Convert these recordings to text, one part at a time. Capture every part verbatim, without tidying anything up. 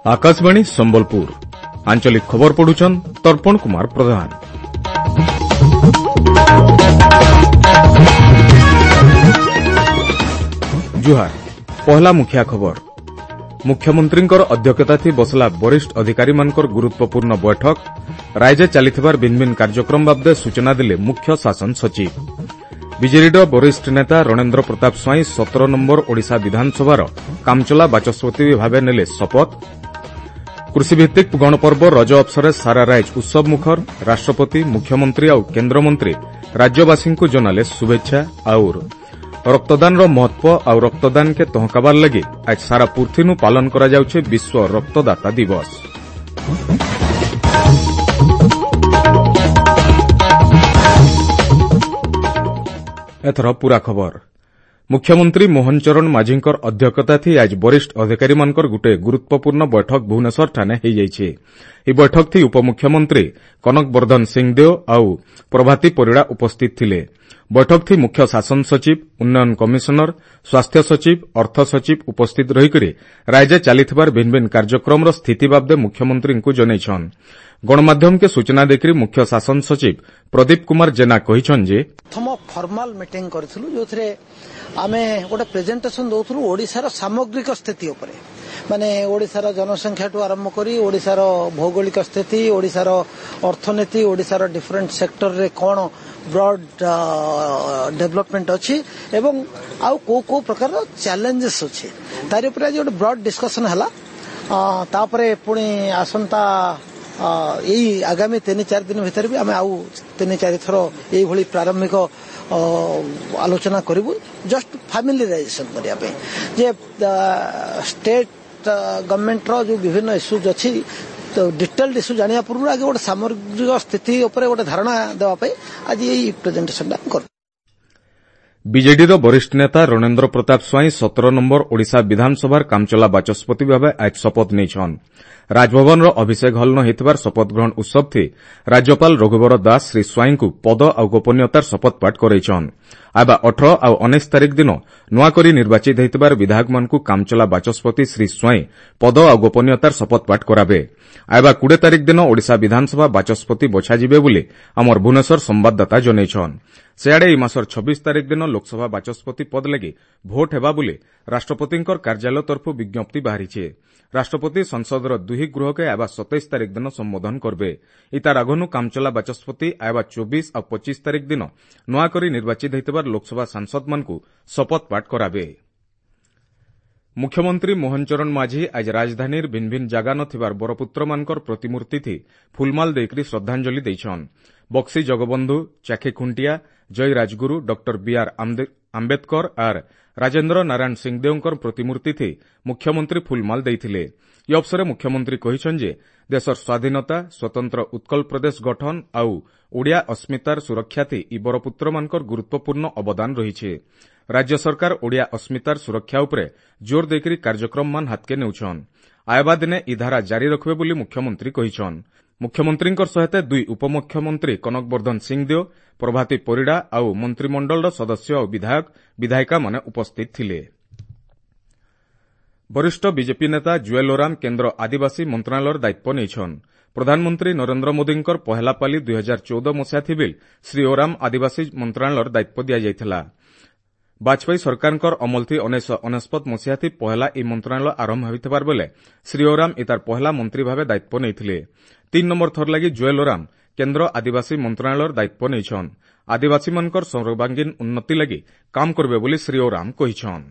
आकाशवाणी संबलपुर आंचलिक खबर पढ़ुछन तर्पण कुमार प्रधान। जुहार पहला मुखिया खबर। मुख्यमंत्रींकर अध्यक्षता थी बसला वरिष्ठ अधिकारी मानकर गुरुत्वपूर्ण बैठक। राज्य चलिथिबार भिन्न भिन्न कार्यक्रम बाबदे सूचना देले मुख्य शासन सचिव। बीजेडीर वरिष्ठ नेता रणेन्द्र प्रताप स्वाई सतर नंबर ओडिशा विधानसभार कामचला बाचस्पति भावे नेले शपथ। कृषिभित्तिक गणपर्व रज अवसर सारा राइज उत्सव मुखर। राष्ट्रपति मुख्यमंत्री और केन्द्रमंत्री राज्यवासी को जनाले शुभेच्छा। और रक्तदान महत्व और रक्तदान के तहकाबार लगी आज सारा पृथ्वी पालन करा जाउछे विश्व रक्तदाता दिवस। एथर पूरा खबर। मुख्यमंत्री मोहन चरण माझींकर अध्यक्षता थी आज वरिष्ठ अधिकारी मानकर गुटे गुरुत्वपूर्ण बैठक भुवनेश्वर ठाणे हो जाइछे। ई बैठक थी उपमुख्यमंत्री कनक वर्धन सिंहदेव और प्रभाती परिड़ा उपस्थित थिले। बैठक थी मुख्य शासन सचिव, उन्नयन कमिशनर, स्वास्थ्य सचिव, अर्थ सचिव उपस्थित रहिकरी राज्य चलिथिबार भिन्न भिन्न कार्यक्रम स्थिति बाबदे मुख्यमंत्री को जनैछन। गणमाध्यम के सूचना देकरी मुख्य शासन सचिव प्रदीप कुमार जेना कहिछन जे प्रथम फॉर्मल मीटिंग करथिलु जोथरे आमे गोटे प्रेजेंटेशन दउथलु ओडिसार सामग्रिक स्थिति उपरे, माने ओडिसार जनसंख्या टू आरंभ करी ओडिसार भौगोलिक स्थिति, ओडिसार अर्थनीति, ओडिसार डिफरेंट सेक्टर रे कोन ब्रॉड डेवलपमेंट अछि एवं आउ को को प्रकार चैलेंजेस अछि तारि ऊपर जे ब्रॉड डिस्कशन हला। तापरे पुणी आसंता यही आगामी तीन चार दिन भीतर भी आमे आउ तीन चार थर यही भली प्रारंभिक आलोचना करिबु जस्ट फैमिलियराइजेशन करिया पे जे स्टेट गवर्नमेंट रो जो विभिन्न इश्यूज अछि तो डिटेल्ड इश्यू जानिया पूर्व आगे गोटे सामग्रिक स्थिति उपरे गोटे धारणा देवा पे आज यही प्रेजेंटेशन कर। बीजेडीर वरिष्ठ नेता रणेन्द्र प्रताप स्वाई सतर नंबर ओडिशा विधानसभार कामचला बाचस्पति भावे आज शपथ नेछन। राजभवन अभिषेक हल न हेतबार शपथ ग्रहण उत्सव थी राज्यपाल रघुवर दास श्री स्वाई को पद और गोपनीयतार शपथ पाठ करैछन। आबा अठारह और उन्नीस तारीख दिन नुआकरी निर्वाचित हेतबार विधायक मान को कामचला बाचस्पति श्री स्वाई पद और गोपनीयतार शपथ पाठ कराबे। आबा बीस तारीख दिन ओडिशा विधानसभा बाचस्पति बछा जिबे बोली हमर भुवनेश्वर संवाददाता जनैछन। सेआडे ई मासर छब्बीस तारीख दिन लोकसभा बाचस्पति पद लगी भोट हेबा बोली राष्ट्रपतिंकर कार्यालय तरफु विज्ञप्ति बाहरीछे। राष्ट्रपति संसदर दुही गृह के आबा सत्ताईस तारीख दिन संबोधन करबे। इतार आगनु कामचला बाचस्पति आबा चौबीस और पच्चीस तारीख दिन नुआकरी निर्वाचित हेतबार लोकसभा सांसद मान को शपथ पाठ कराबे। मुख्यमंत्री मोहन चरण माझी आज राजधानीर भिन्न भिन्न जागा नथिबार बरपुत्र मानकर प्रतिमूर्ति थी फुलमाल देकरी श्रद्धांजलि दैछन। बक्सी जगबंधु, चाखी खुंटिया, जय राजगुरु, डॉक्टर बीआर आंबेडकर और राजेन्द्र नारायण सिंहदेवकर प्रतिमूर्ति थी मुख्यमंत्री फुलमाल देइथिले। ई अवसर मुख्यमंत्री कहिछन जे देशर स्वाधीनता, स्वतंत्र उत्कल प्रदेश गठन और ओडिया अस्मितार सुरक्षा थी ई बरपुत्र मानकर गुरुत्वपूर्ण अवदान रहिछे। राज्य सरकार ओडिया अस्मितार सुरक्षा उपरे जोर देकरी कार्यक्रम मान हातके नेउछन। आयबा दिने ई धारा जारी रखबे बोली मुख्यमंत्री कहिछन। मुख्यमंत्रींकर सहित दुई उपमुख्यमंत्री कनक वर्धन सिंहदेव, प्रभाती परिड़ा और मंत्रिमंडल सदस्य और विधायक विधायिका माने उपस्थित थिले। वरिष्ठ बीजेपी नेता जुएल ओराम केन्द्र आदिवासी मंत्रालयर दायित्व नेछन। प्रधानमंत्री नरेन्द्र मोदींकर पहला पाली दुई हजार चौदह मसीहा थिबिल श्री ओराम आदिवासी मंत्रालयर दायित्व दिया जायथिला। बाजपेयी सरकारकर अमल थी उन्नीस अनेस्पत मसीहा थी पहला ई मंत्रालय आरंभ होइथिबार बेले श्री ओराम इतार पहला मंत्री भावे दायित्व नेइथिले। तीन नंबर थर लगी जुएल ओराम केन्द्र आदिवासी मंत्रालयर दायित्व नेइछन। आदिवासी मानकर सर्वांगीन उन्नति लगी काम करबे बोली श्री ओराम कहिछन।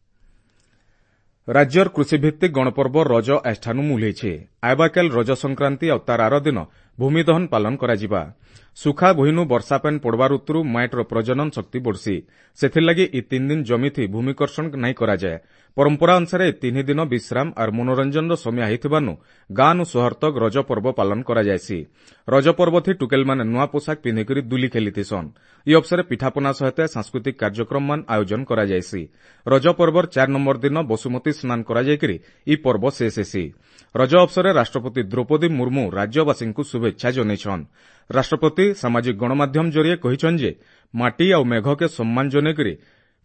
राज्यर कृषिभित्तिक गणपर्व रज आजठानु मुलेछे। आयबाकाल रज संक्रांति और तार आर दिन भूमिदहन पालन कराजिबा। सुखा भुइनु वर्षा पानी पड़वा ऋतु माइटर प्रजनन शक्ति बढ़सी, सेथिरलागि ई तीन दिन जमी थी भूमिकर्षण नहीं कराए। परंपरा अनुसार ए तीन दिन विश्राम और मनोरंजन समय आइथिबानु गाँ नु सहर तक रज पर्व पालन करा जायसी। रज पर्व थी टुकेल माने नुआ पोशाक पिंधिकरी दुली खेलिथिसन। ई अवसर पिठापना सहित सांस्कृतिक कार्यक्रम मान आयोजन करा जायसी। रज पर्वर चार नंबर दिन बसुमती स्नान करा जायकरी ई पर्व शेष हेसी। रज अवसर राष्ट्रपति द्रौपदी मुर्मू राज्यवासी को शुभेच्छा जनैछन। राष्ट्रपति सामाजिक गणमाध्यम जरिए कहिछन जे माटी और मेघ के सम्मान जनैकरी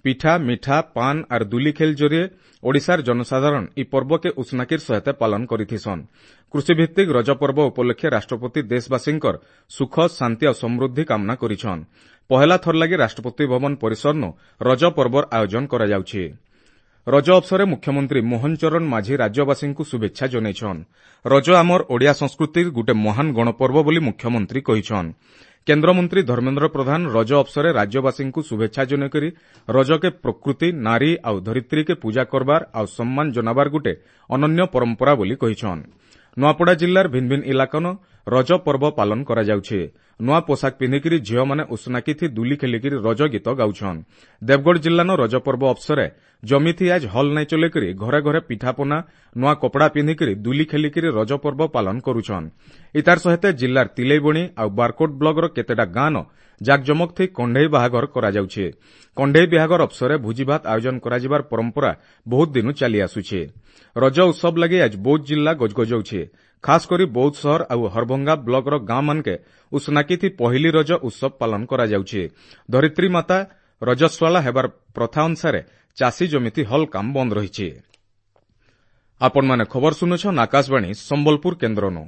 पिठा मिठा पान और दुली खेल जरिए ओडिशार जनसाधारण ई पर्व के उस्नाकीर सहित पालन करिथिसन। कृषिभित्तिक रज पर्व उपलक्षे राष्ट्रपति देशवासींकर सुख शांति और समृद्धि कामना करिछन। पहला थर लागि राष्ट्रपति भवन परिसरनु रज पर्वर आयोजन करा जाउछि। रज अवसरे मुख्यमंत्री मोहन चरण माझी राज्यवासींकु शुभेच्छा जनाइछन। रज आमर ओडिया संस्कृतिर गुटे महान गणपर्व बोली मुख्यमंत्री कहिछन। केन्द्रमंत्री धर्मेन्द्र प्रधान रज अवसरे राज्यवासींकु शुभेच्छा जनाइकरी रज के प्रकृति नारी आउ धरित्री के पूजा करबार आउ सम्मान जनाबार गुटे अनन्य परंपरा बोली कहिछन। नुआपड़ा जिल्लार भिन्न भिन्न इलाकान रज पर्व पालन करा जाउछे। नुआ पोशाक पिंधिकिरी झियोमाने उस्नाकीथि दुली खेलिकिरी रज गीत गाउछन। देवगढ़ जिल्लान रज पर्व अवसरे जमीथि आज हल नाई चलेकिरी घरे घरे पिठापना नुआ कपड़ा पिंधिकिरी दुली खेलिकिरी रज पर्व पालन करुछन। इतार सहित जिल्लार तिलैबणी आउ बारकोट ब्लॉकर केतेटा गाँन जाकजमक थी कंढेई बाहाघर करा जाउछे। कंढेई बाहाघर अवसरे भोजीभात आयोजन कराजिबार परंपरा बहुत दिनु चली आसुछे। रज उत्सव लागि आज बौद्ध जिल्ला गजगजाउछे। खास करी बौद्ध सहर आउ हरभंगा ब्लॉकर गाँ मानके उस्नाकीथि पहिली रज उत्सव पालन करा जाउछे। धरित्री माता रजस्वाला हेबार प्रथा अनुसार चाषी जमिति हल काम बंद रहिछे। आपण माने खबर सुनुछन आकाशवाणी संबलपुर केन्द्रनो।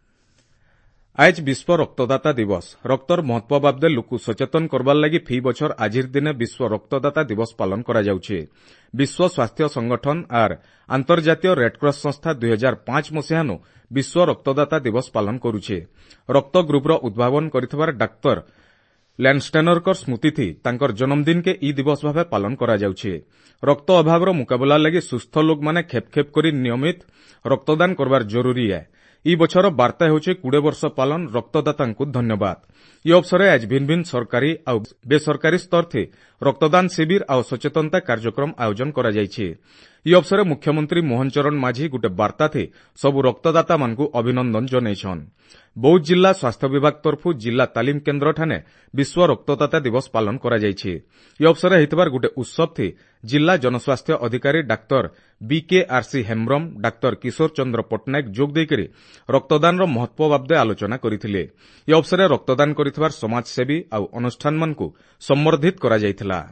आज विश्व रक्तदाता दिवस। रक्तर महत्व बाबदे लोक सचेतन करबार लागि फी बछर आजिर दिने विश्व रक्तदाता दिवस पालन करा जाउछे। विश्व स्वास्थ्य संगठन और अंतर्जातीय रेडक्रॉस संस्था दुई हजार पांच मसीहानु विश्व रक्तदाता दिवस पालन करुछे। रक्त ग्रुपर उद्भावन करिथबार डाक्तर लैंडस्टेनरकर स्मृति थी तांकर जन्मदिन के ई दिवस भावे पालन करा जाउछे। रक्त अभावर मुकाबला लागि सुस्थ लोक माने खेप खेप करी नियमित रक्तदान करबार जरूरी है। ई बछर वार्ता होचे कुड़े वर्ष पालन रक्तदातांकु धन्यवाद। ई अवसरे आज भिन्न भिन्न सरकारी और बेसरकारी स्तर थी रक्तदान शिविर और सचेतनता कार्यक्रम आयोजन करा जाइछे। ई अवसरे मुख्यमंत्री मोहन चरण माझी गुटे वार्ता थी सबु रक्तदाता मानकु अभिनंदन जनाइछन। बौद्ध जिला स्वास्थ्य विभाग तरफु जिला तालीम केन्द्र ठाने विश्व रक्तदाता दिवस पालन करा जाइछे। ई अवसरे हेतबार गुटे उत्सव थी जिला जनस्वास्थ्य अधिकारी doctor BKRC Hembram doctor Kishore Chandra Pattnaik जोग देकरी रक्तदान महत्व बाबदे आलोचना करथिले। ई अवसरे रक्तदान करिथबार समाजसेवी और अनुष्ठान मानकु सम्बर्धित करा जाइथिला।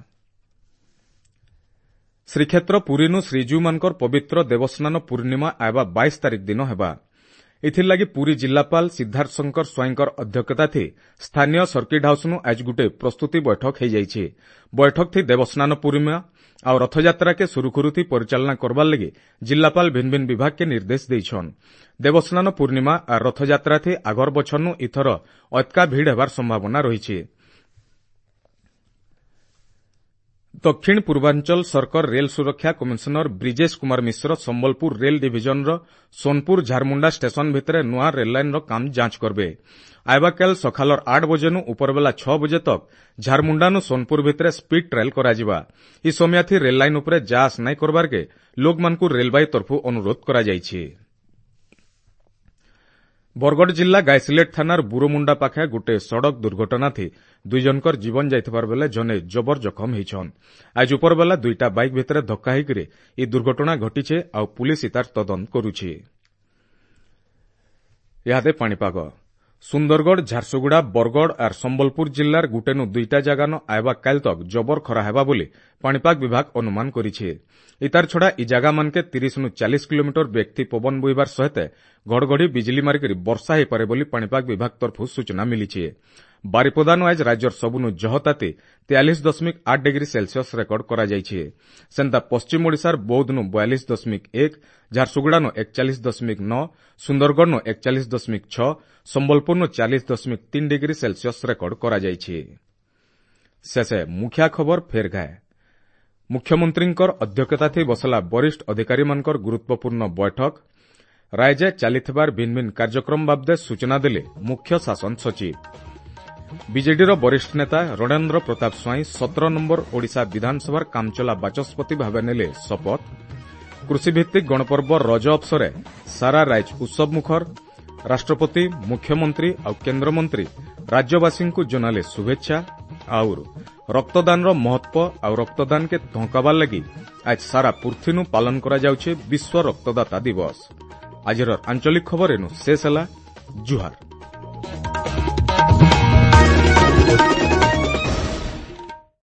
श्रीक्षेत्र पुरीनु श्रीजीउ मानकर पवित्र देवस्नान पूर्णिमा आयबा बाईस तारीख दिन हेबा। इथिरलागि पुरी जिलापाल सिद्धार्थ शंकर स्वाईंकर अध्यक्षता थी स्थानीय सर्किट हाउसनु आज गुटे प्रस्तुति बैठक हो जाइछे। बैठक थी देवस्नान पूर्णिमा और रथयात्रा के सुरुखुरुथी परिचालना करबार लगी जिलापाल भिन्न भिन्न विभाग के निर्देश देइछन। देवस्नान पूर्णिमा और रथयात्रा थी आगर बछरनु इथर अतका भीड़ हेबार संभावना रहिछे। दक्षिण पूर्वांचल सरकार रेल सुरक्षा commissioner Brijesh Kumar Mishra Sambalpur rail division रो सोनपुर झारमुंडा स्टेशन भितरे नुआ रेल लाइन रो काम जांच करबे। आयबा काल सखालर आठ बजेनु उपरबेला छह बजे तक झारमुंडानु सोनपुर भितरे स्पीड ट्रायल कराजिबा। ई समय थी रेल लाइन उपरे जांच नाई करबार के लोक मानकु रेलबाई तरफु अनुरोध करा जाइछे। बरगढ़ जिला गायसिलेट थानार बुरोमुंडा पाखे गोटे सड़क दुर्घटना थी दुई जनकर जीवन जाइथिबार बेले जने जबर जखम होइछन। आज उपरबेला दुईटा बाइक भितरे धक्का होइकरी ई दुर्घटना घटिछे आ पुलिस इतार तदंत करुछे। यादे पाणीपाग सुंदरगढ़ झारसुगुड़ा बरगढ़ और संबलपुर जिल्लार गुटेनु दुईटा जगान आयबा काल तक जबर खरा हेबा बोली पाणीपाग विभाग अनुमान करिछे। इतार छड़ा इ जगा मानके तीस नु चालीस किलोमीटर व्यक्ति पवन बोइबार सहित घड़घड़ी बिजली मारिकरी वर्षा हो पारे बोली पाणीपाग विभाग तरफु सूचना मिलीछे। बारिपदानु आज राज्यर सबुनु जहताती तेयालीस दशमिक आठ डिग्री सेल्सियस रेकर्ड करा जाइछे। सेंता पश्चिम ओडिशार बौद्धनु बयालीस दशमिक एक, झारसुगुड़ानु एकचालीस दशमिक नौ, सुंदरगढ़नु एकचालीस दशमिक छह, संबलपुरनु चालीस दशमिक तीन डिग्री सेल्सियस रेकर्ड करा जाइछे। शेषे मुख्या खबर फेर गाए। मुख्यमंत्रींकर अध्यक्षता थी बसला वरिष्ठ अधिकारी मानकर गुरुत्वपूर्ण बैठक। राज्य चलिथिबार भिन्न भिन्न कार्यक्रम बाबदे सूचना देले मुख्य शासन सचिव। बीजेडीर वरिष्ठ नेता रणेन्द्र प्रताप स्वाई सत्रह नंबर ओडिशा विधानसभार कामचला बाचस्पति भावे नेले शपथ। कृषिभित्तिक गणपर्व रज अवसरे सारा राज्य उत्सव मुखर। राष्ट्रपति मुख्यमंत्री और केन्द्रमंत्री राज्यवासी को जनाले शुभेच्छा। और रक्तदान महत्व और रक्तदान के धंकाबार लगी आज सारा पृथ्वी पालन करा जाउछे विश्व रक्तदाता दिवस। आजर आंचलिक खबर एनु शेष होला। जुहार।